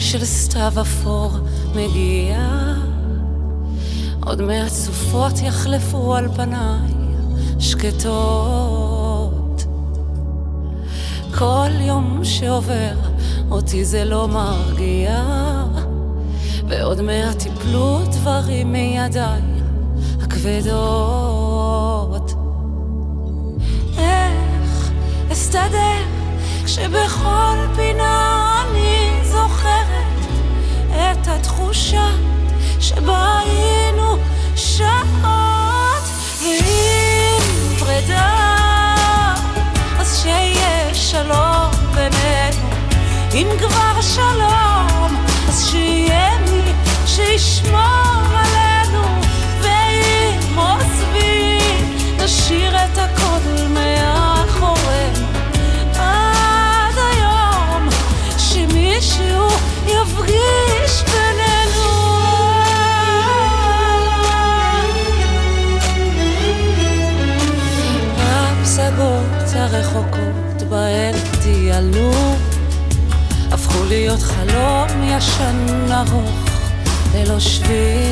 של סתיו אפור מגיע, עוד מעט סופות יחלפו על פניי שקטות. כל יום שעובר אותי זה לא מרגיע, ועוד מעט יפלו דברים מידיי הכבדות. איך אסתדר כשבכל פינה אני זוכרת את התחושה שבה היינו שעות, ואם פרידה אז שיהיה שלום בינינו, אם כבר שלום אז שיהיה מי שישמור עלינו, ואם עוזבים נשאיר את הכל מאחורינו, עד היום שמישהו יפגיש בינינו. הפסגות הרחוקות בהן טיילנו הפכו להיות חלום ישן ארוך ללא שביל.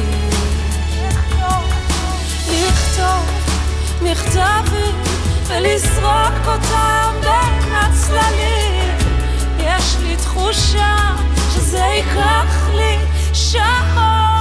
לכתוב מכתבים ולזרוק אותם בין הצללים, יש לי תחושה שזה ייקח לי שעות.